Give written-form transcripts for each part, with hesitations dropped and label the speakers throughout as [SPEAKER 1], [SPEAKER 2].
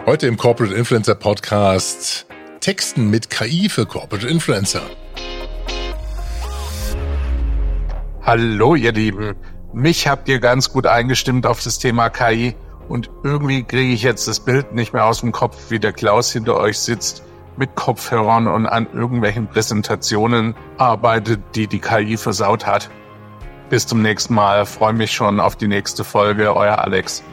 [SPEAKER 1] Heute im Corporate Influencer Podcast Texten mit KI für Corporate Influencer.
[SPEAKER 2] Hallo ihr Lieben, mich habt ihr ganz gut eingestimmt auf das Thema KI und irgendwie kriege ich jetzt das Bild nicht mehr aus dem Kopf, wie der Klaus hinter euch sitzt, mit Kopfhörern und an irgendwelchen Präsentationen arbeitet, die KI versaut hat. Bis zum nächsten Mal, freue mich schon auf die nächste Folge, euer Alex.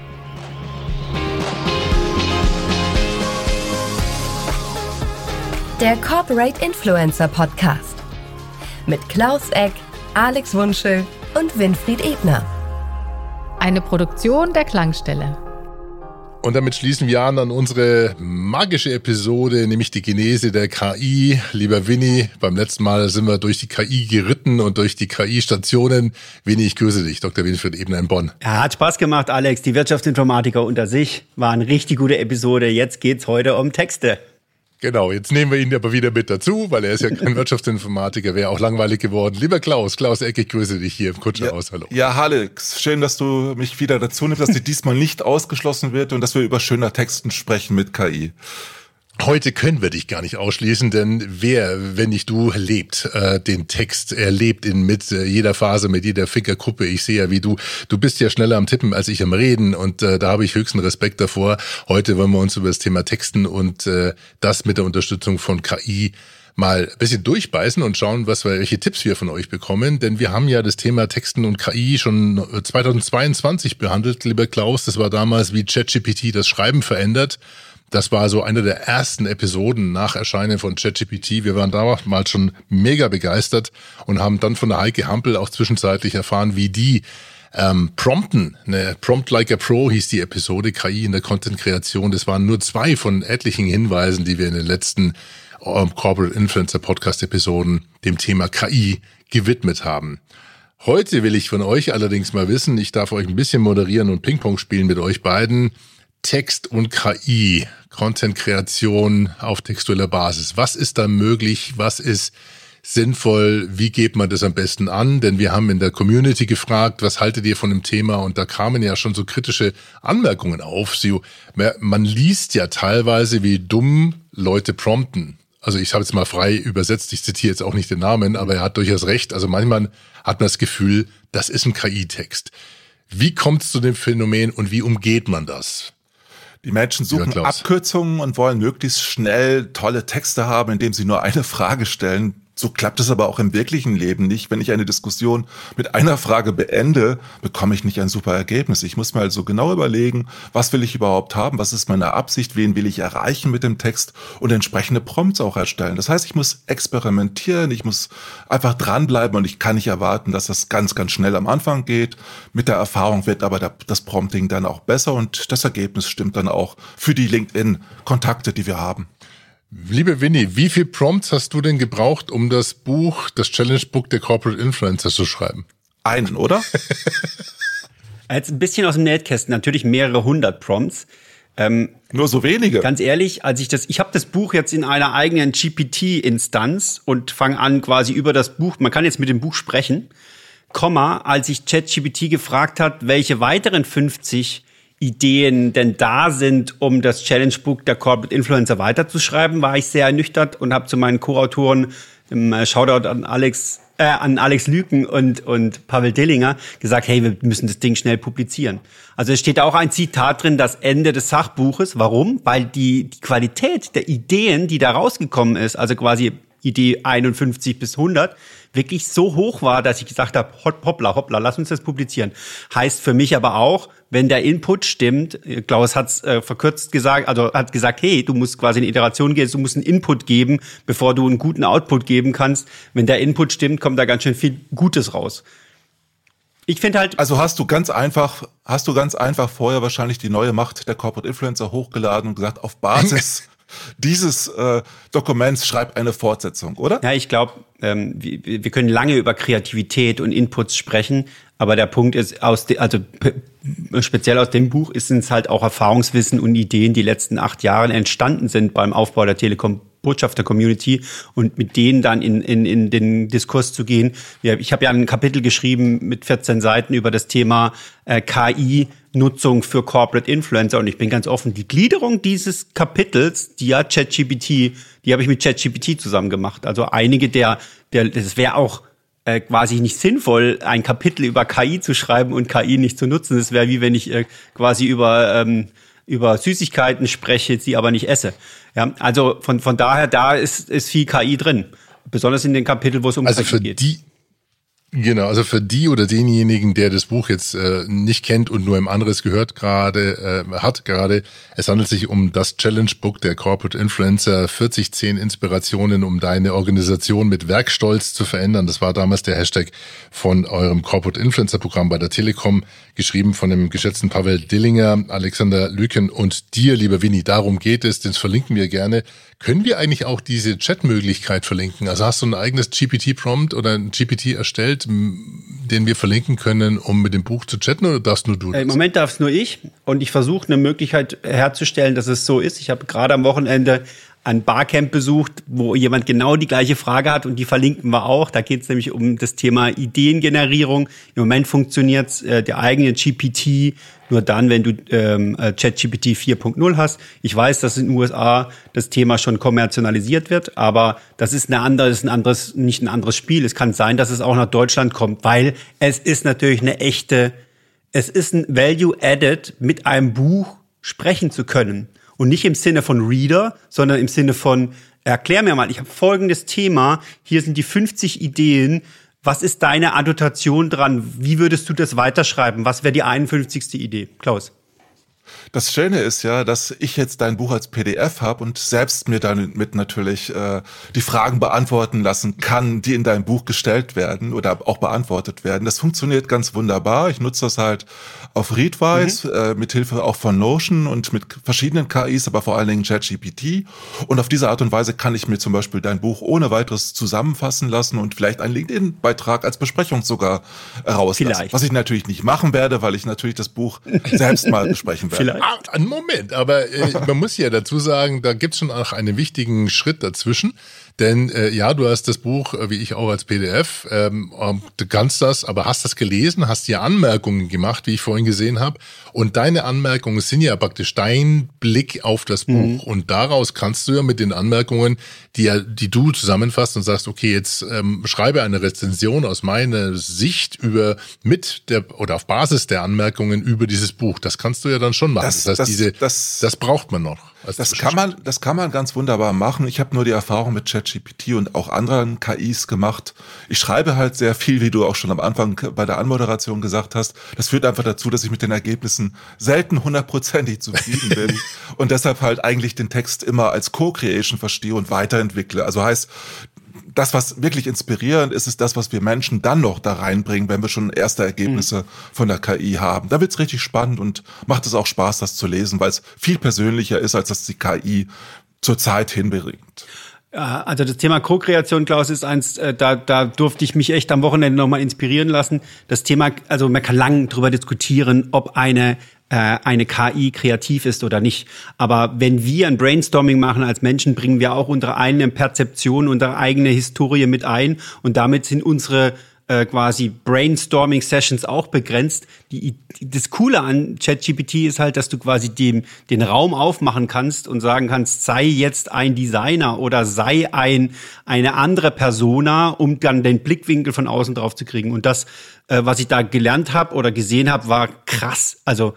[SPEAKER 3] Der Corporate Influencer Podcast mit Klaus Eck, Alex Wunschel und Winfried Ebner.
[SPEAKER 4] Eine Produktion der Klangstelle.
[SPEAKER 1] Und damit schließen wir an unsere magische Episode, nämlich die Genese der KI. Lieber Winnie, beim letzten Mal sind wir durch die KI geritten und durch die KI-Stationen. Winnie, ich grüße dich, Dr. Winfried Ebner in Bonn.
[SPEAKER 5] Ja, hat Spaß gemacht, Alex. Die Wirtschaftsinformatiker unter sich war eine richtig gute Episode. Jetzt geht's heute um Texte.
[SPEAKER 1] Genau, jetzt nehmen wir ihn aber wieder mit dazu, weil er ist ja kein Wirtschaftsinformatiker, wäre auch langweilig geworden. Lieber Klaus Eck, ich grüße dich hier im Kutscherhaus. Hallo.
[SPEAKER 6] Ja, Alex, schön, dass du mich wieder dazu nimmst, dass die diesmal nicht ausgeschlossen wird und dass wir über schöner Texten sprechen mit KI.
[SPEAKER 1] Heute können wir dich gar nicht ausschließen, denn wer, wenn nicht du, lebt den Text. Er lebt ihn mit jeder Phase, mit jeder Fingerkuppe. Ich sehe ja, wie du bist ja schneller am Tippen als ich am Reden und da habe ich höchsten Respekt davor. Heute wollen wir uns über das Thema Texten und das mit der Unterstützung von KI mal ein bisschen durchbeißen und schauen, welche Tipps wir von euch bekommen. Denn wir haben ja das Thema Texten und KI schon 2022 behandelt, lieber Klaus. Das war damals, wie ChatGPT das Schreiben verändert. Das war so eine der ersten Episoden nach Erscheinen von ChatGPT. Wir waren damals schon mega begeistert und haben dann von der Heike Hampel auch zwischenzeitlich erfahren, wie die prompten. Ne, Prompt Like a Pro hieß die Episode, KI in der Content-Kreation. Das waren nur 2 von etlichen Hinweisen, die wir in den letzten Corporate Influencer Podcast-Episoden dem Thema KI gewidmet haben. Heute will ich von euch allerdings mal wissen, ich darf euch ein bisschen moderieren und Ping-Pong spielen mit euch beiden. Text und KI, Content-Kreation auf textueller Basis. Was ist da möglich? Was ist sinnvoll? Wie geht man das am besten an? Denn wir haben in der Community gefragt, was haltet ihr von dem Thema? Und da kamen ja schon so kritische Anmerkungen auf. Man liest ja teilweise, wie dumm Leute prompten. Also ich habe jetzt mal frei übersetzt, ich zitiere jetzt auch nicht den Namen, aber er hat durchaus recht. Also manchmal hat man das Gefühl, das ist ein KI-Text. Wie kommt es zu dem Phänomen und wie umgeht man das?
[SPEAKER 6] Die Menschen suchen Abkürzungen und wollen möglichst schnell tolle Texte haben, indem sie nur eine Frage stellen. So klappt es aber auch im wirklichen Leben nicht. Wenn ich eine Diskussion mit einer Frage beende, bekomme ich nicht ein super Ergebnis. Ich muss mir also genau überlegen, was will ich überhaupt haben, was ist meine Absicht, wen will ich erreichen mit dem Text und entsprechende Prompts auch erstellen. Das heißt, ich muss experimentieren, ich muss einfach dranbleiben und ich kann nicht erwarten, dass das ganz, ganz schnell am Anfang geht. Mit der Erfahrung wird aber das Prompting dann auch besser und das Ergebnis stimmt dann auch für die LinkedIn-Kontakte, die wir haben.
[SPEAKER 1] Liebe Winnie, wie viel Prompts hast du denn gebraucht, um das Challenge Book der Corporate Influencer zu schreiben?
[SPEAKER 6] Einen, oder?
[SPEAKER 5] Jetzt ein bisschen aus dem Nähkästchen, natürlich mehrere hundert Prompts.
[SPEAKER 6] Nur so wenige.
[SPEAKER 5] Ganz ehrlich, ich habe das Buch jetzt in einer eigenen GPT-Instanz und fange an quasi über das Buch, man kann jetzt mit dem Buch sprechen, als ich ChatGPT gefragt hat, welche weiteren 50 Ideen denn da sind, um das Challenge Book der Corporate Influencer weiterzuschreiben, war ich sehr ernüchtert und habe zu meinen Co-Autoren, Shoutout an Alex Lüken und Pavel Dillinger, gesagt, hey, wir müssen das Ding schnell publizieren. Also es steht auch ein Zitat drin, das Ende des Sachbuches. Warum? Weil die Qualität der Ideen, die da rausgekommen ist, also quasi Idee 51 bis 100, wirklich so hoch war, dass ich gesagt habe, hoppla, lass uns das publizieren. Heißt für mich aber auch, wenn der Input stimmt, Klaus hat's verkürzt gesagt, also hat gesagt, hey, du musst quasi eine Iteration gehen, du musst einen Input geben, bevor du einen guten Output geben kannst. Wenn der Input stimmt, kommt da ganz schön viel Gutes raus. Ich finde halt...
[SPEAKER 6] Also hast du ganz einfach vorher wahrscheinlich die neue Macht der Corporate Influencer hochgeladen und gesagt, auf Basis dieses Dokuments schreib eine Fortsetzung, oder?
[SPEAKER 5] Ja, ich glaube, wir können lange über Kreativität und Inputs sprechen, aber der Punkt ist, speziell aus dem Buch sind es halt auch Erfahrungswissen und Ideen, die letzten 8 Jahre entstanden sind beim Aufbau der Telekom Botschafter-Community und mit denen dann in den Diskurs zu gehen. Ich habe ja ein Kapitel geschrieben mit 14 Seiten über das Thema KI-Nutzung für Corporate Influencer und ich bin ganz offen, die Gliederung dieses Kapitels, die habe ich mit ChatGPT zusammen gemacht. Also einige das wäre auch quasi nicht sinnvoll, ein Kapitel über KI zu schreiben und KI nicht zu nutzen. Das wäre wie wenn ich quasi über Süßigkeiten spreche, sie aber nicht esse. Ja, also von daher, da ist viel KI drin. Besonders in den Kapiteln, wo es um KI geht.
[SPEAKER 1] Genau, also für die oder denjenigen, der das Buch jetzt nicht kennt und nur im Anderes gehört hat, es handelt sich um das Challenge Book der Corporate Influencer, 40 Inspirationen, um deine Organisation mit Werkstolz zu verändern. Das war damals der Hashtag von eurem Corporate Influencer Programm bei der Telekom, geschrieben von dem geschätzten Pavel Dillinger, Alexander Lüken und dir, lieber Winnie. Darum geht es, das verlinken wir gerne. Können wir eigentlich auch diese Chat-Möglichkeit verlinken? Also hast du ein eigenes GPT-Prompt oder ein GPT erstellt, den wir verlinken können, um mit dem Buch zu chatten, oder darfst nur du das?
[SPEAKER 5] Im Moment darf es nur ich und ich versuche eine Möglichkeit herzustellen, dass es so ist. Ich habe gerade am Wochenende ein Barcamp besucht, wo jemand genau die gleiche Frage hat und die verlinken wir auch. Da geht es nämlich um das Thema Ideengenerierung. Im Moment funktioniert der eigene GPT nur dann, wenn du ChatGPT 4.0 hast. Ich weiß, dass in den USA das Thema schon kommerzialisiert wird, aber das ist nicht ein anderes Spiel. Es kann sein, dass es auch nach Deutschland kommt, weil es ist natürlich es ist ein Value Added, mit einem Buch sprechen zu können. Und nicht im Sinne von Reader, sondern im Sinne von, erklär mir mal, ich habe folgendes Thema, hier sind die 50 Ideen, was ist deine Annotation dran? Wie würdest du das weiterschreiben? Was wäre die 51. Idee? Klaus.
[SPEAKER 6] Das Schöne ist ja, dass ich jetzt dein Buch als PDF habe und selbst mir damit natürlich die Fragen beantworten lassen kann, die in deinem Buch gestellt werden oder auch beantwortet werden. Das funktioniert ganz wunderbar. Ich nutze das halt auf Readwise, mit Hilfe auch von Notion und mit verschiedenen KIs, aber vor allen Dingen ChatGPT. Und auf diese Art und Weise kann ich mir zum Beispiel dein Buch ohne weiteres zusammenfassen lassen und vielleicht einen LinkedIn-Beitrag als Besprechung sogar rauslassen.
[SPEAKER 5] Vielleicht.
[SPEAKER 6] Was ich natürlich nicht machen werde, weil ich natürlich das Buch selbst mal besprechen werde.
[SPEAKER 5] Vielleicht.
[SPEAKER 1] Einen Moment, aber man muss ja dazu sagen, da gibt's schon auch einen wichtigen Schritt dazwischen. Denn ja, du hast das Buch, wie ich auch, als PDF, du kannst das, aber hast das gelesen, hast dir Anmerkungen gemacht, wie ich vorhin gesehen habe. Und deine Anmerkungen sind ja praktisch dein Blick auf das Buch. Und daraus kannst du ja mit den Anmerkungen, die du zusammenfasst und sagst, okay, jetzt schreibe eine Rezension aus meiner Sicht auf Basis der Anmerkungen über dieses Buch. Das kannst du ja dann schon machen. Das braucht man noch.
[SPEAKER 6] Das kann man ganz wunderbar machen. Ich habe nur die Erfahrung mit ChatGPT und auch anderen KIs gemacht. Ich schreibe halt sehr viel, wie du auch schon am Anfang bei der Anmoderation gesagt hast. Das führt einfach dazu, dass ich mit den Ergebnissen selten 100%ig zufrieden bin und deshalb halt eigentlich den Text immer als Co-Creation verstehe und weiterentwickle. Also heißt, das, was wirklich inspirierend ist, ist das, was wir Menschen dann noch da reinbringen, wenn wir schon erste Ergebnisse von der KI haben. Da wird's richtig spannend und macht es auch Spaß, das zu lesen, weil es viel persönlicher ist, als das die KI zurzeit hinbringt.
[SPEAKER 5] Also das Thema Co-Kreation, Klaus, ist eins, da durfte ich mich echt am Wochenende nochmal inspirieren lassen. Das Thema, also man kann lang drüber diskutieren, ob eine KI kreativ ist oder nicht. Aber wenn wir ein Brainstorming machen als Menschen, bringen wir auch unsere eigene Perzeption, unsere eigene Historie mit ein. Und damit sind unsere quasi Brainstorming-Sessions auch begrenzt. Das Coole an ChatGPT ist halt, dass du quasi den Raum aufmachen kannst und sagen kannst, sei jetzt ein Designer oder sei eine andere Persona, um dann den Blickwinkel von außen drauf zu kriegen. Und das, was ich da gelernt habe oder gesehen habe, war krass. Also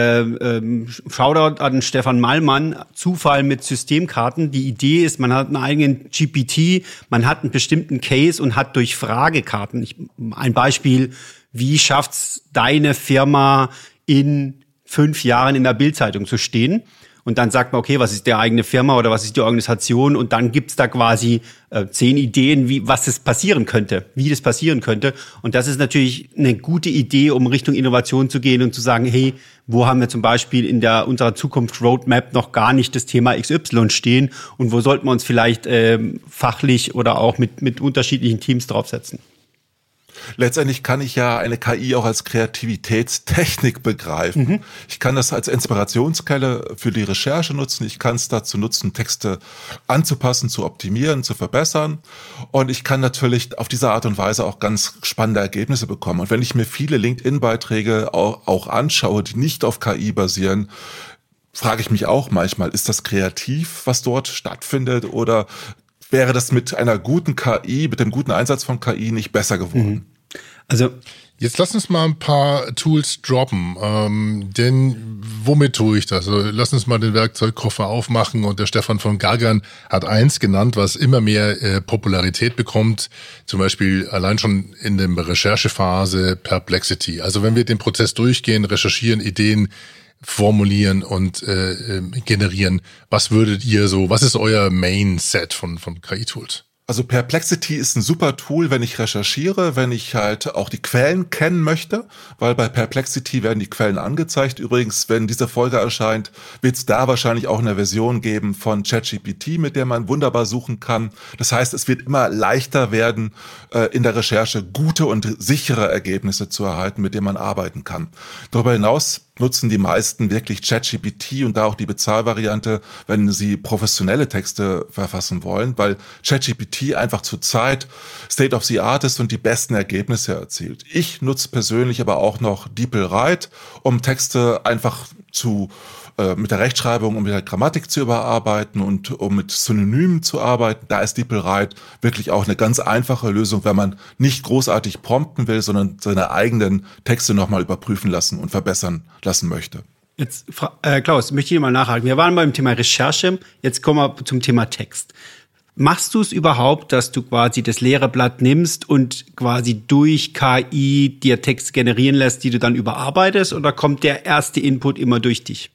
[SPEAKER 5] Shoutout an Stefan Mallmann, Zufall mit Systemkarten. Die Idee ist, man hat einen eigenen GPT, man hat einen bestimmten Case und hat durch Fragekarten. Ein Beispiel, wie schafft's deine Firma in 5 Jahren in der Bild-Zeitung zu stehen? Und dann sagt man, okay, was ist die eigene Firma oder was ist die Organisation? Und dann gibt's da quasi 10 Ideen, wie das passieren könnte. Und das ist natürlich eine gute Idee, um Richtung Innovation zu gehen und zu sagen, hey, wo haben wir zum Beispiel in unserer Zukunft-Roadmap noch gar nicht das Thema XY stehen und wo sollten wir uns vielleicht fachlich oder auch mit unterschiedlichen Teams draufsetzen?
[SPEAKER 6] Letztendlich kann ich ja eine KI auch als Kreativitätstechnik begreifen. Ich kann das als Inspirationsquelle für die Recherche nutzen. Ich kann es dazu nutzen, Texte anzupassen, zu optimieren, zu verbessern. Und ich kann natürlich auf diese Art und Weise auch ganz spannende Ergebnisse bekommen. Und wenn ich mir viele LinkedIn-Beiträge auch anschaue, die nicht auf KI basieren, frage ich mich auch manchmal, ist das kreativ, was dort stattfindet, oder wäre das mit einer guten KI, mit dem guten Einsatz von KI nicht besser geworden?
[SPEAKER 5] Also
[SPEAKER 1] jetzt lass uns mal ein paar Tools droppen, denn womit tue ich das? Also lass uns mal den Werkzeugkoffer aufmachen, und der Stefan von Gagern hat eins genannt, was immer mehr Popularität bekommt, zum Beispiel allein schon in der Recherchephase Perplexity. Also wenn wir den Prozess durchgehen, recherchieren, Ideen formulieren und generieren, was ist euer Main-Set von KI-Tools?
[SPEAKER 6] Also Perplexity ist ein super Tool, wenn ich recherchiere, wenn ich halt auch die Quellen kennen möchte, weil bei Perplexity werden die Quellen angezeigt. Übrigens, wenn diese Folge erscheint, wird es da wahrscheinlich auch eine Version geben von ChatGPT, mit der man wunderbar suchen kann. Das heißt, es wird immer leichter werden, in der Recherche gute und sichere Ergebnisse zu erhalten, mit denen man arbeiten kann. Darüber hinaus nutzen die meisten wirklich ChatGPT und da auch die Bezahlvariante, wenn sie professionelle Texte verfassen wollen, weil ChatGPT einfach zurzeit State of the Art ist und die besten Ergebnisse erzielt. Ich nutze persönlich aber auch noch DeepL-Write, um Texte einfach mit der Rechtschreibung und mit der Grammatik zu überarbeiten und um mit Synonymen zu arbeiten. Da ist DeepL-Write wirklich auch eine ganz einfache Lösung, wenn man nicht großartig prompten will, sondern seine eigenen Texte nochmal überprüfen lassen und verbessern lassen möchte.
[SPEAKER 5] Jetzt, Klaus, möchte ich mal nachhaken. Wir waren beim Thema Recherche, jetzt kommen wir zum Thema Text. Machst du es überhaupt, dass du quasi das leere Blatt nimmst und quasi durch KI dir Text generieren lässt, die du dann überarbeitest, oder kommt der erste Input immer durch dich?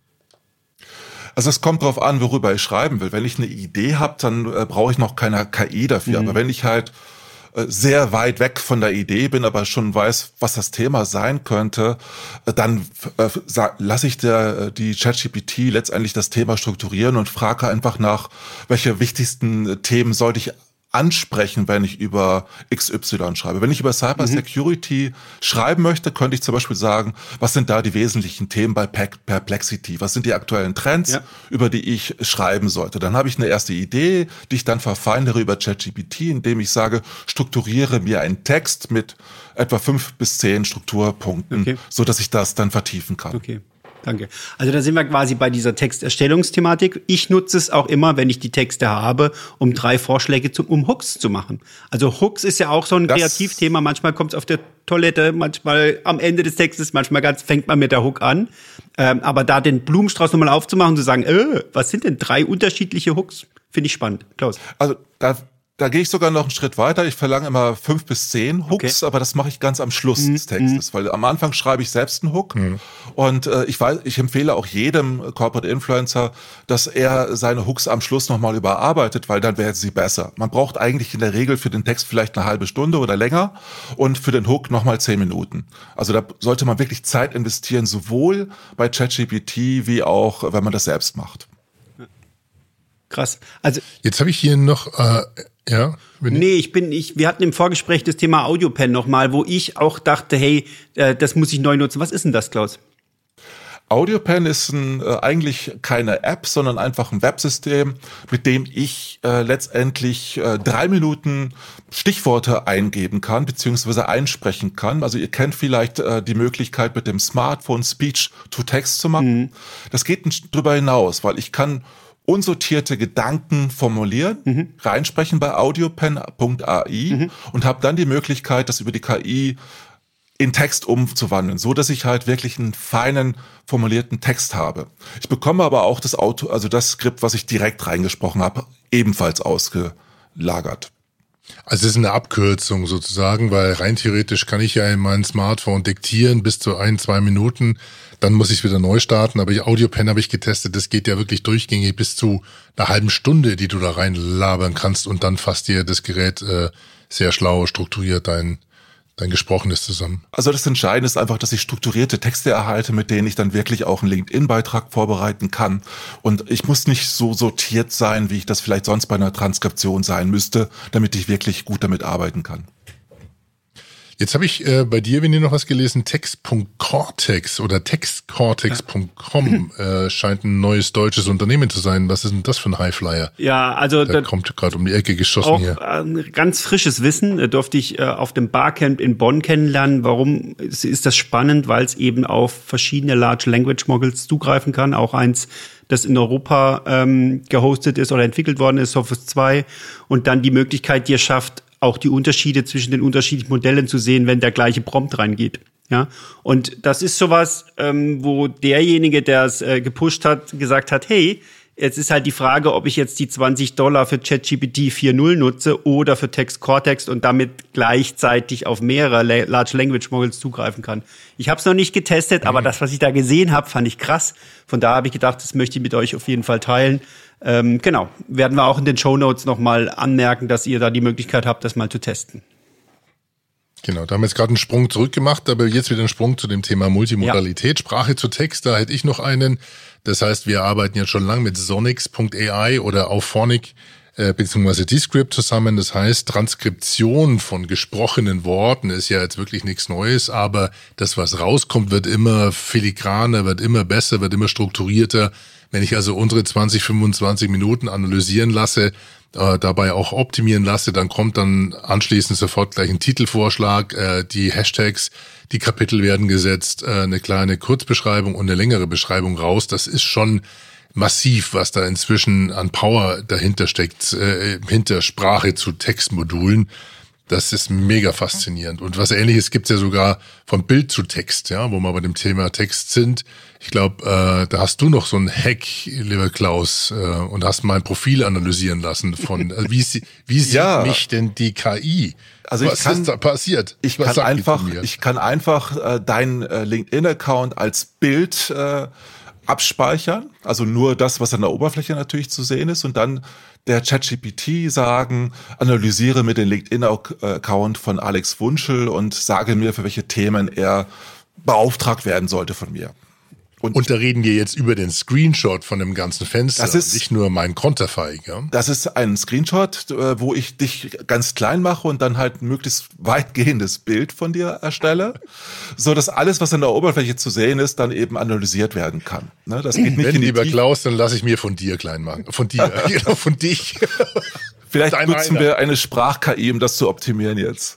[SPEAKER 6] Also es kommt drauf an, worüber ich schreiben will. Wenn ich eine Idee habe, dann brauche ich noch keine KI dafür. Aber wenn ich halt sehr weit weg von der Idee bin, aber schon weiß, was das Thema sein könnte, dann lasse ich die ChatGPT letztendlich das Thema strukturieren und frage einfach nach, welche wichtigsten Themen sollte ich ansprechen, wenn ich über XY schreibe. Wenn ich über Cybersecurity schreiben möchte, könnte ich zum Beispiel sagen, was sind da die wesentlichen Themen bei Perplexity? Was sind die aktuellen Trends, über die ich schreiben sollte? Dann habe ich eine erste Idee, die ich dann verfeinere über ChatGPT, indem ich sage, strukturiere mir einen Text mit etwa 5 bis 10 Strukturpunkten, so dass ich das dann vertiefen kann.
[SPEAKER 5] Okay. Danke. Also da sind wir quasi bei dieser Texterstellungsthematik. Ich nutze es auch immer, wenn ich die Texte habe, um 3 Vorschläge um Hooks zu machen. Also Hooks ist ja auch so ein Kreativthema. Manchmal kommt es auf der Toilette, manchmal am Ende des Textes, manchmal fängt man mit der Hook an. Aber da den Blumenstrauß nochmal aufzumachen und zu sagen, was sind denn 3 unterschiedliche Hooks? Finde ich spannend. Klaus.
[SPEAKER 6] Also da gehe ich sogar noch einen Schritt weiter. Ich verlange immer 5 bis 10 Hooks, aber das mache ich ganz am Schluss des Textes, weil am Anfang schreibe ich selbst einen Hook und ich empfehle auch jedem Corporate Influencer, dass er seine Hooks am Schluss nochmal überarbeitet, weil dann werden sie besser. Man braucht eigentlich in der Regel für den Text vielleicht eine halbe Stunde oder länger und für den Hook nochmal 10 Minuten. Also da sollte man wirklich Zeit investieren, sowohl bei ChatGPT wie auch, wenn man das selbst macht.
[SPEAKER 5] Krass. Also
[SPEAKER 1] jetzt habe ich hier noch ja.
[SPEAKER 5] Wir hatten im Vorgespräch das Thema AudioPen nochmal, wo ich auch dachte, hey, das muss ich neu nutzen. Was ist denn das, Klaus?
[SPEAKER 6] AudioPen ist eigentlich keine App, sondern einfach ein Websystem, mit dem ich letztendlich 3 Minuten Stichworte eingeben kann, beziehungsweise einsprechen kann. Also ihr kennt vielleicht die Möglichkeit, mit dem Smartphone Speech-to-Text zu machen. Das geht darüber hinaus, weil ich kann unsortierte Gedanken formulieren, reinsprechen bei audiopen.ai und habe dann die Möglichkeit, das über die KI in Text umzuwandeln, so dass ich halt wirklich einen feinen formulierten Text habe. Ich bekomme aber auch das Skript, was ich direkt reingesprochen habe, ebenfalls ausgelagert.
[SPEAKER 1] Also es ist eine Abkürzung sozusagen, weil rein theoretisch kann ich ja in mein Smartphone diktieren bis zu 1-2 Minuten, dann muss ich es wieder neu starten, aber AudioPen habe ich getestet, das geht ja wirklich durchgängig bis zu einer halben Stunde, die du da reinlabern kannst und dann fasst dir das Gerät sehr schlau strukturiert dein Gesprochenes zusammen.
[SPEAKER 6] Also das Entscheidende ist einfach, dass ich strukturierte Texte erhalte, mit denen ich dann wirklich auch einen LinkedIn-Beitrag vorbereiten kann. Und ich muss nicht so sortiert sein, wie ich das vielleicht sonst bei einer Transkription sein müsste, damit ich wirklich gut damit arbeiten kann.
[SPEAKER 1] Jetzt habe ich bei dir, wenn ihr noch was gelesen, Text.cortex oder textcortex.com scheint ein neues deutsches Unternehmen zu sein. Was ist denn das für ein Highflyer?
[SPEAKER 5] Ja, also
[SPEAKER 1] der kommt gerade um die Ecke geschossen
[SPEAKER 5] auch
[SPEAKER 1] hier.
[SPEAKER 5] Ganz frisches Wissen durfte ich auf dem Barcamp in Bonn kennenlernen. Warum ist das spannend? Weil es eben auf verschiedene Large Language Models zugreifen kann. Auch eins, das in Europa gehostet ist oder entwickelt worden ist, Sophos 2. Und dann die Möglichkeit dir schafft, auch die Unterschiede zwischen den unterschiedlichen Modellen zu sehen, wenn der gleiche Prompt reingeht. Ja, und das ist sowas, wo derjenige, der es gepusht hat, gesagt hat, hey, jetzt ist halt die Frage, ob ich jetzt die $20 für ChatGPT 4.0 nutze oder für Text Cortex und damit gleichzeitig auf mehrere Large Language Models zugreifen kann. Ich habe es noch nicht getestet, aber das, was ich da gesehen habe, fand ich krass. Von daher habe ich gedacht, das möchte ich mit euch auf jeden Fall teilen. Genau, werden wir auch in den Shownotes nochmal anmerken, dass ihr da die Möglichkeit habt, das mal zu testen.
[SPEAKER 1] Genau, da haben wir jetzt gerade einen Sprung zurückgemacht, aber jetzt wieder einen Sprung zu dem Thema Multimodalität, ja. Sprache zu Text, da hätte ich noch einen. Das heißt, wir arbeiten jetzt schon lange mit Sonix.ai oder Auphonic beziehungsweise Descript zusammen. Das heißt, Transkription von gesprochenen Worten ist ja jetzt wirklich nichts Neues, aber das, was rauskommt, wird immer filigraner, wird immer besser, wird immer strukturierter. Wenn ich also unsere 20, 25 Minuten analysieren lasse, dabei auch optimieren lasse, dann kommt dann anschließend sofort gleich ein Titelvorschlag, die Hashtags, die Kapitel werden gesetzt, eine kleine Kurzbeschreibung und eine längere Beschreibung raus. Das ist schon massiv, was da inzwischen an Power dahinter steckt, hinter Sprache zu Textmodulen. Das ist mega faszinierend. Und was Ähnliches gibt's ja sogar von Bild zu Text, ja, wo wir bei dem Thema Text sind. Ich glaube, da hast du noch so einen Hack, lieber Klaus, und hast mein Profil analysieren lassen von, wie sieht mich denn die KI?
[SPEAKER 6] Also was ist da passiert? Ich kann einfach deinen LinkedIn-Account als Bild abspeichern, also nur das, was an der Oberfläche natürlich zu sehen ist, und dann der ChatGPT sagen, analysiere mir den LinkedIn-Account von Alex Wunschel und sage mir, für welche Themen er beauftragt werden sollte von mir.
[SPEAKER 1] Und da reden wir jetzt über den Screenshot von dem ganzen Fenster,
[SPEAKER 6] das ist,
[SPEAKER 1] nicht nur mein Konterfei. Ja?
[SPEAKER 6] Das ist ein Screenshot, wo ich dich ganz klein mache und dann halt ein möglichst weitgehendes Bild von dir erstelle, so dass alles, was an der Oberfläche zu sehen ist, dann eben analysiert werden kann. Ne? Das geht nicht
[SPEAKER 1] in die lieber Tiefe. Klaus, dann lasse ich mir von dir klein machen. Von dir, genau, von dich.
[SPEAKER 6] Vielleicht nutzen wir eine Sprach-KI, um das zu optimieren jetzt.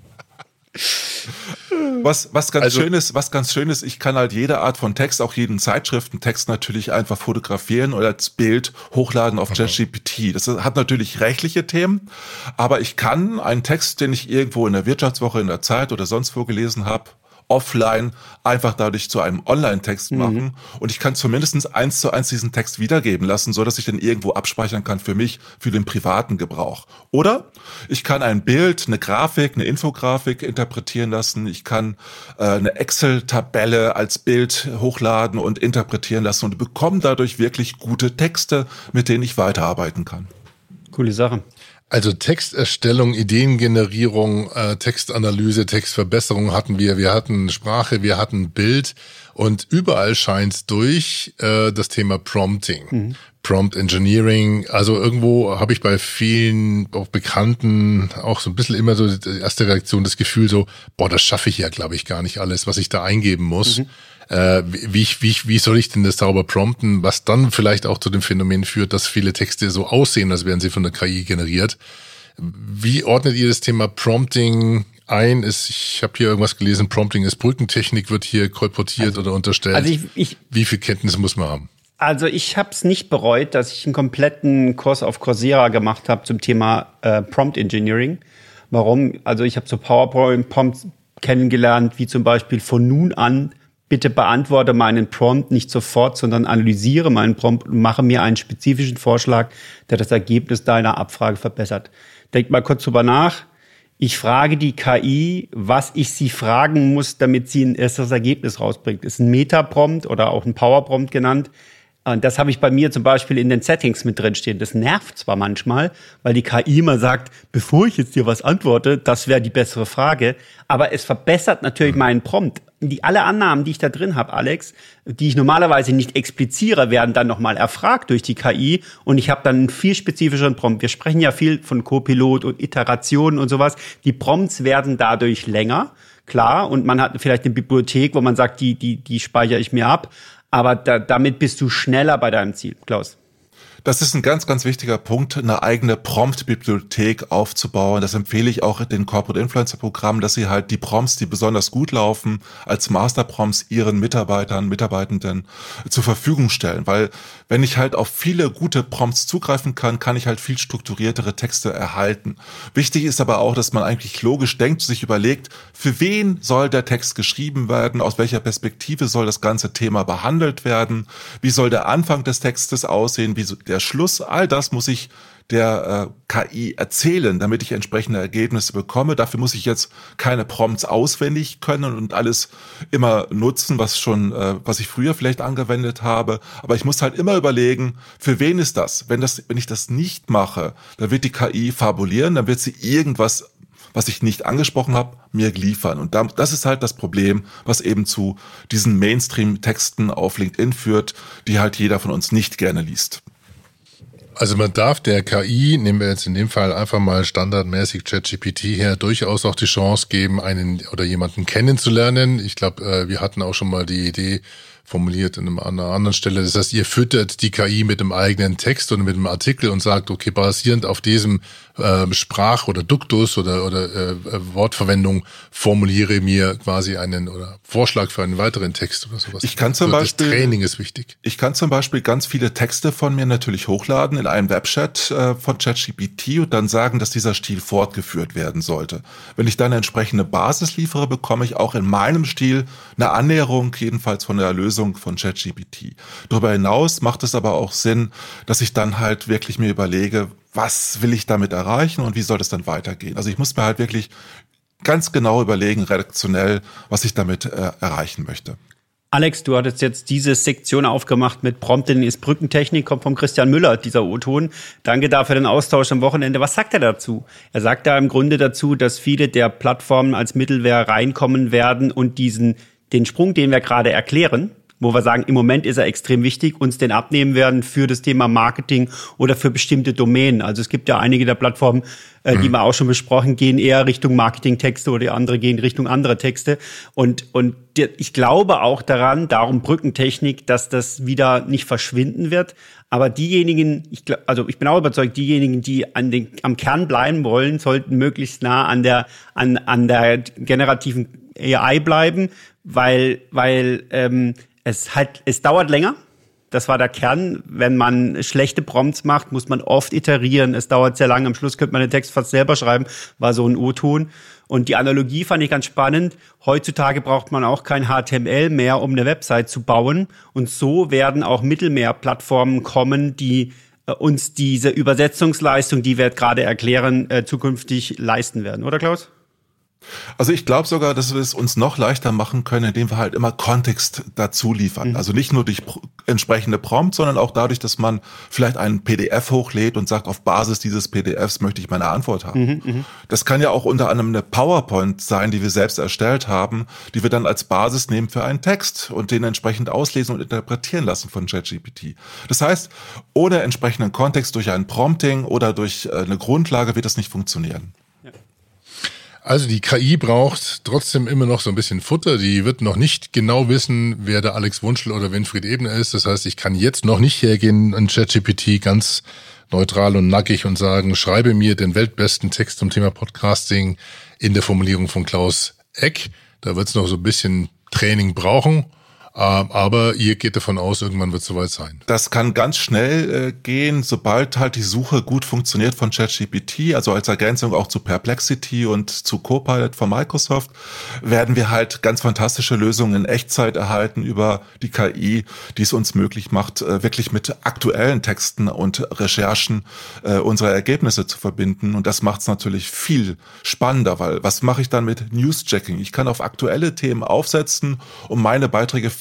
[SPEAKER 6] Was ganz schön ist, ich kann halt jede Art von Text, auch jeden Zeitschriftentext natürlich einfach fotografieren oder als Bild hochladen auf ChatGPT. Das hat natürlich rechtliche Themen, aber ich kann einen Text, den ich irgendwo in der Wirtschaftswoche, in der Zeit oder sonst wo gelesen habe, offline einfach dadurch zu einem Online-Text machen und ich kann zumindest 1:1 diesen Text wiedergeben lassen, so dass ich den irgendwo abspeichern kann für mich, für den privaten Gebrauch. Oder ich kann ein Bild, eine Grafik, eine Infografik interpretieren lassen. Ich kann eine Excel-Tabelle als Bild hochladen und interpretieren lassen und bekomme dadurch wirklich gute Texte, mit denen ich weiterarbeiten kann.
[SPEAKER 5] Coole Sache.
[SPEAKER 1] Also Texterstellung, Ideengenerierung, Textanalyse, Textverbesserung hatten wir. Wir hatten Sprache, wir hatten Bild und überall scheint durch das Thema Prompting, Prompt Engineering. Also irgendwo habe ich bei vielen auch Bekannten auch so ein bisschen immer so die erste Reaktion, das Gefühl so, boah, das schaffe ich ja, glaube ich, gar nicht alles, was ich da eingeben muss. Wie soll ich denn das sauber prompten, was dann vielleicht auch zu dem Phänomen führt, dass viele Texte so aussehen, als wären sie von der KI generiert. Wie ordnet ihr das Thema Prompting ein? Ich habe hier irgendwas gelesen, Prompting ist Brückentechnik, wird hier kolportiert oder unterstellt. Also wie viel Kenntnis muss man haben?
[SPEAKER 5] Also ich habe es nicht bereut, dass ich einen kompletten Kurs auf Coursera gemacht habe zum Thema Prompt Engineering. Warum? Also ich habe so PowerPoint-Prompts kennengelernt, wie zum Beispiel von nun an, bitte beantworte meinen Prompt nicht sofort, sondern analysiere meinen Prompt und mache mir einen spezifischen Vorschlag, der das Ergebnis deiner Abfrage verbessert. Denk mal kurz drüber nach. Ich frage die KI, was ich sie fragen muss, damit sie ein erstes Ergebnis rausbringt. Ist ein Meta-Prompt oder auch ein Power-Prompt genannt. Und das habe ich bei mir zum Beispiel in den Settings mit drin stehen. Das nervt zwar manchmal, weil die KI immer sagt, bevor ich jetzt dir was antworte, das wäre die bessere Frage. Aber es verbessert natürlich meinen Prompt. Alle Annahmen, die ich da drin habe, Alex, die ich normalerweise nicht expliziere, werden dann nochmal erfragt durch die KI. Und ich habe dann einen viel spezifischeren Prompt. Wir sprechen ja viel von Copilot und Iterationen und sowas. Die Prompts werden dadurch länger, klar. Und man hat vielleicht eine Bibliothek, wo man sagt, die speichere ich mir ab. Aber damit bist du schneller bei deinem Ziel, Klaus.
[SPEAKER 6] Das ist ein ganz, ganz wichtiger Punkt, eine eigene Prompt-Bibliothek aufzubauen. Das empfehle ich auch den Corporate Influencer-Programmen, dass sie halt die Prompts, die besonders gut laufen, als Master-Prompts ihren Mitarbeitenden zur Verfügung stellen. Weil wenn ich halt auf viele gute Prompts zugreifen kann, kann ich halt viel strukturiertere Texte erhalten. Wichtig ist aber auch, dass man eigentlich logisch denkt, sich überlegt, für wen soll der Text geschrieben werden, aus welcher Perspektive soll das ganze Thema behandelt werden, wie soll der Anfang des Textes aussehen, wie der Schluss, all das muss ich der KI erzählen, damit ich entsprechende Ergebnisse bekomme. Dafür muss ich jetzt keine Prompts auswendig können und alles immer nutzen, was ich früher vielleicht angewendet habe. Aber ich muss halt immer überlegen, für wen ist das? Wenn ich das nicht mache, dann wird die KI fabulieren, dann wird sie irgendwas, was ich nicht angesprochen habe, mir liefern. Und das ist halt das Problem, was eben zu diesen Mainstream-Texten auf LinkedIn führt, die halt jeder von uns nicht gerne liest.
[SPEAKER 1] Also man darf der KI, nehmen wir jetzt in dem Fall einfach mal standardmäßig ChatGPT her, durchaus auch die Chance geben, einen oder jemanden kennenzulernen. Ich glaube, wir hatten auch schon mal die Idee formuliert an einer anderen Stelle. Das heißt, ihr füttert die KI mit einem eigenen Text oder mit einem Artikel und sagt, okay, basierend auf diesem Sprach- oder Duktus oder Wortverwendung formuliere mir quasi einen oder Vorschlag für einen weiteren Text oder sowas.
[SPEAKER 6] Das
[SPEAKER 1] Training ist wichtig.
[SPEAKER 6] Ich kann zum Beispiel ganz viele Texte von mir natürlich hochladen in einen Webchat von ChatGPT und dann sagen, dass dieser Stil fortgeführt werden sollte. Wenn ich dann eine entsprechende Basis liefere, bekomme ich auch in meinem Stil eine Annäherung, jedenfalls von der Lösung von ChatGPT. Darüber hinaus macht es aber auch Sinn, dass ich dann halt wirklich mir überlege, was will ich damit erreichen und wie soll das dann weitergehen? Also ich muss mir halt wirklich ganz genau überlegen, redaktionell, was ich damit erreichen möchte.
[SPEAKER 5] Alex, du hattest jetzt diese Sektion aufgemacht mit Prompten ist Brückentechnik, kommt von Christian Müller, dieser O-Ton. Danke dafür den Austausch am Wochenende. Was sagt er dazu? Er sagt da im Grunde dazu, dass viele der Plattformen als Mittelware reinkommen werden und den Sprung, den wir gerade erklären, wo wir sagen, im Moment ist er extrem wichtig, uns den abnehmen werden für das Thema Marketing oder für bestimmte Domänen. Also es gibt ja einige der Plattformen, die wir auch schon besprochen, gehen eher Richtung Marketingtexte oder die andere gehen Richtung andere Texte. Und ich glaube auch daran, darum Brückentechnik, dass das wieder nicht verschwinden wird. Aber diejenigen, ich bin auch überzeugt, diejenigen, die am Kern bleiben wollen, sollten möglichst nah an der generativen AI bleiben, weil es dauert länger. Das war der Kern. Wenn man schlechte Prompts macht, muss man oft iterieren. Es dauert sehr lange. Am Schluss könnte man den Text fast selber schreiben. War so ein O-Ton. Und die Analogie fand ich ganz spannend. Heutzutage braucht man auch kein HTML mehr, um eine Website zu bauen. Und so werden auch Mittelmeerplattformen kommen, die uns diese Übersetzungsleistung, die wir gerade erklären, zukünftig leisten werden. Oder Klaus?
[SPEAKER 6] Also ich glaube sogar, dass wir es uns noch leichter machen können, indem wir halt immer Kontext dazu liefern. Also nicht nur durch entsprechende Prompts, sondern auch dadurch, dass man vielleicht einen PDF hochlädt und sagt, auf Basis dieses PDFs möchte ich meine Antwort haben. Das kann ja auch unter anderem eine PowerPoint sein, die wir selbst erstellt haben, die wir dann als Basis nehmen für einen Text und den entsprechend auslesen und interpretieren lassen von ChatGPT. Das heißt, ohne entsprechenden Kontext durch ein Prompting oder durch eine Grundlage wird das nicht funktionieren.
[SPEAKER 1] Also die KI braucht trotzdem immer noch so ein bisschen Futter. Die wird noch nicht genau wissen, wer der Alex Wunschel oder Winfried Ebner ist. Das heißt, ich kann jetzt noch nicht hergehen an ChatGPT ganz neutral und nackig und sagen, schreibe mir den weltbesten Text zum Thema Podcasting in der Formulierung von Klaus Eck. Da wird es noch so ein bisschen Training brauchen. Aber ihr geht davon aus, irgendwann wird es soweit sein.
[SPEAKER 6] Das kann ganz schnell gehen, sobald halt die Suche gut funktioniert von ChatGPT, also als Ergänzung auch zu Perplexity und zu Copilot von Microsoft, werden wir halt ganz fantastische Lösungen in Echtzeit erhalten über die KI, die es uns möglich macht, wirklich mit aktuellen Texten und Recherchen unsere Ergebnisse zu verbinden. Und das macht es natürlich viel spannender, weil was mache ich dann mit News-Checking? Ich kann auf aktuelle Themen aufsetzen, um meine Beiträge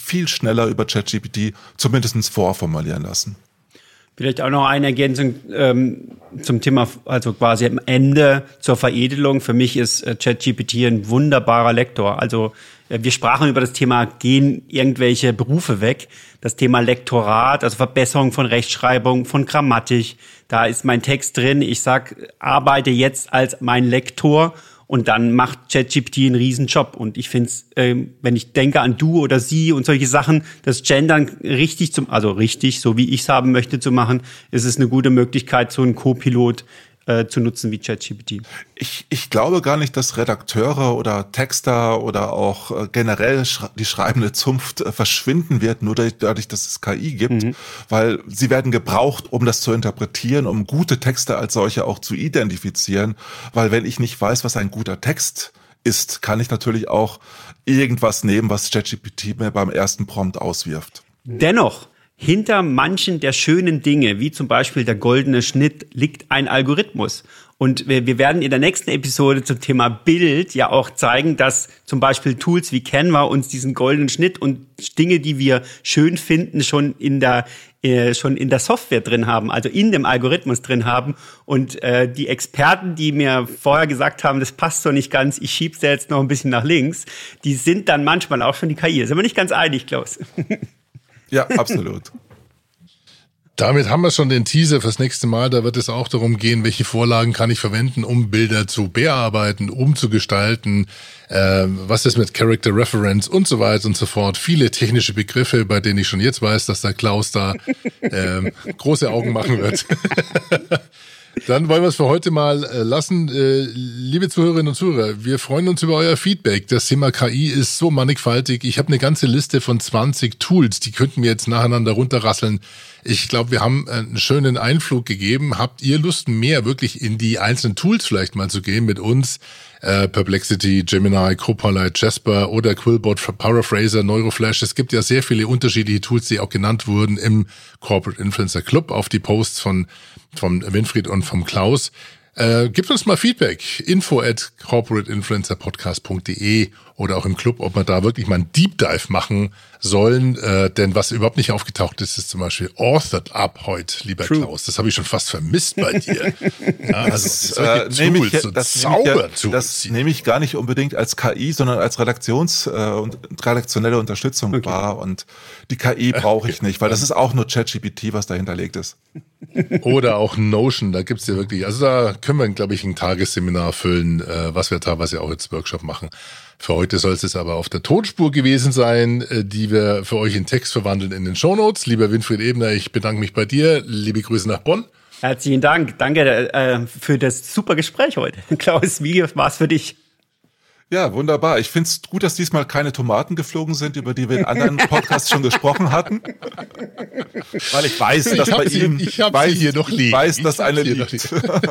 [SPEAKER 6] viel schneller über ChatGPT zumindest vorformulieren lassen.
[SPEAKER 5] Vielleicht auch noch eine Ergänzung zum Thema, also quasi am Ende zur Veredelung. Für mich ist ChatGPT ein wunderbarer Lektor. Also wir sprachen über das Thema, gehen irgendwelche Berufe weg. Das Thema Lektorat, also Verbesserung von Rechtschreibung, von Grammatik. Da ist mein Text drin. Ich arbeite jetzt als mein Lektor. Und dann macht ChatGPT einen Riesenjob. Und ich finde es, wenn ich denke an du oder sie und solche Sachen, das Gendern richtig, so wie ich es haben möchte zu machen, ist es eine gute Möglichkeit, so einen Co-Pilot zu nutzen wie ChatGPT.
[SPEAKER 6] Ich glaube gar nicht, dass Redakteure oder Texter oder auch generell die schreibende Zunft verschwinden wird, nur dadurch, dass es KI gibt, weil sie werden gebraucht, um das zu interpretieren, um gute Texte als solche auch zu identifizieren, weil wenn ich nicht weiß, was ein guter Text ist, kann ich natürlich auch irgendwas nehmen, was ChatGPT mir beim ersten Prompt auswirft.
[SPEAKER 5] Dennoch, hinter manchen der schönen Dinge, wie zum Beispiel der goldene Schnitt, liegt ein Algorithmus. Und wir werden in der nächsten Episode zum Thema Bild ja auch zeigen, dass zum Beispiel Tools wie Canva uns diesen goldenen Schnitt und Dinge, die wir schön finden, schon in der Software drin haben, also in dem Algorithmus drin haben. Und die Experten, die mir vorher gesagt haben, das passt so nicht ganz, ich schieb's da jetzt noch ein bisschen nach links, die sind dann manchmal auch schon die KI. Da sind wir nicht ganz einig, Klaus.
[SPEAKER 6] Ja, absolut.
[SPEAKER 1] Damit haben wir schon den Teaser fürs nächste Mal. Da wird es auch darum gehen, welche Vorlagen kann ich verwenden, um Bilder zu bearbeiten, umzugestalten, was ist mit Character Reference und so weiter und so fort. Viele technische Begriffe, bei denen ich schon jetzt weiß, dass der Klaus da große Augen machen wird. Dann wollen wir es für heute mal lassen. Liebe Zuhörerinnen und Zuhörer, wir freuen uns über euer Feedback. Das Thema KI ist so mannigfaltig. Ich habe eine ganze Liste von 20 Tools, die könnten wir jetzt nacheinander runterrasseln. Ich glaube, wir haben einen schönen Einflug gegeben. Habt ihr Lust, mehr wirklich in die einzelnen Tools vielleicht mal zu gehen mit uns? Perplexity, Gemini, Copilot, Jasper oder Quillbot, Paraphraser, Neuroflash. Es gibt ja sehr viele unterschiedliche Tools, die auch genannt wurden im Corporate Influencer Club auf die Posts von Winfried und vom Klaus. Gebt uns mal Feedback. info@corporateinfluencerpodcast.de oder auch im Club, ob wir da wirklich mal einen Deep Dive machen sollen. Denn was überhaupt nicht aufgetaucht ist, ist zum Beispiel Authored Up heute, lieber True. Klaus. Das habe ich schon fast vermisst bei dir. Ja, also
[SPEAKER 6] das nehme ich gar nicht unbedingt als KI, sondern als redaktionelle Unterstützung wahr. Und die KI brauche ich nicht, weil das ist auch nur ChatGPT, was da hinterlegt ist.
[SPEAKER 1] Oder auch Notion, da gibt's ja wirklich, also da können wir, glaube ich, ein Tagesseminar füllen, was wir teilweise auch jetzt Workshop machen. Für heute soll es aber auf der Tonspur gewesen sein, die wir für euch in Text verwandeln in den Shownotes. Lieber Winfried Ebner, ich bedanke mich bei dir. Liebe Grüße nach Bonn.
[SPEAKER 5] Herzlichen Dank. Danke für das super Gespräch heute. Klaus, wie war es für dich?
[SPEAKER 6] Ja, wunderbar. Ich finde es gut, dass diesmal keine Tomaten geflogen sind, über die wir in anderen Podcasts schon gesprochen hatten. Weil ich weiß, dass bei ihm...
[SPEAKER 1] Ich habe sie hier noch liegen.
[SPEAKER 6] Ich weiß, dass eine liegt.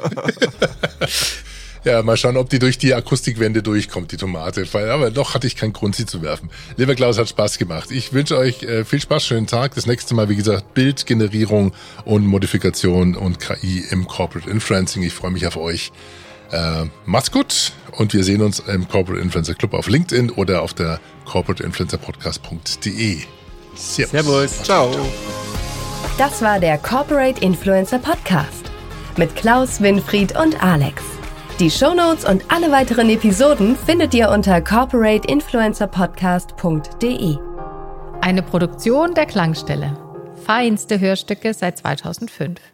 [SPEAKER 1] Ja, mal schauen, ob die durch die Akustikwände durchkommt, die Tomate. Aber noch hatte ich keinen Grund, sie zu werfen. Lieber Klaus, hat Spaß gemacht. Ich wünsche euch viel Spaß, schönen Tag. Das nächste Mal, wie gesagt, Bildgenerierung und Modifikation und KI im Corporate Influencing. Ich freue mich auf euch. Macht's gut und wir sehen uns im Corporate Influencer Club auf LinkedIn oder auf der corporateinfluencerpodcast.de.
[SPEAKER 5] Servus.
[SPEAKER 6] Ciao.
[SPEAKER 3] Das war der Corporate Influencer Podcast mit Klaus, Winfried und Alex. Die Shownotes und alle weiteren Episoden findet ihr unter corporateinfluencerpodcast.de.
[SPEAKER 4] Eine Produktion der Klangstelle. Feinste Hörstücke seit 2005.